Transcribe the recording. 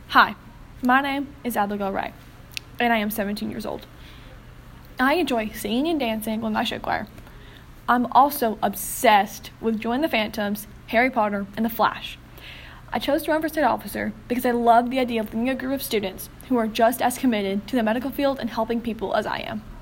Hi, my name is Abigail Ray, and I am 17 years old. I enjoy singing and dancing with my show choir. I'm also obsessed with Join the Phantoms, Harry Potter, and The Flash. I chose to run for state officer because I love the idea of leading a group of students who are just as committed to the medical field and helping people as I am.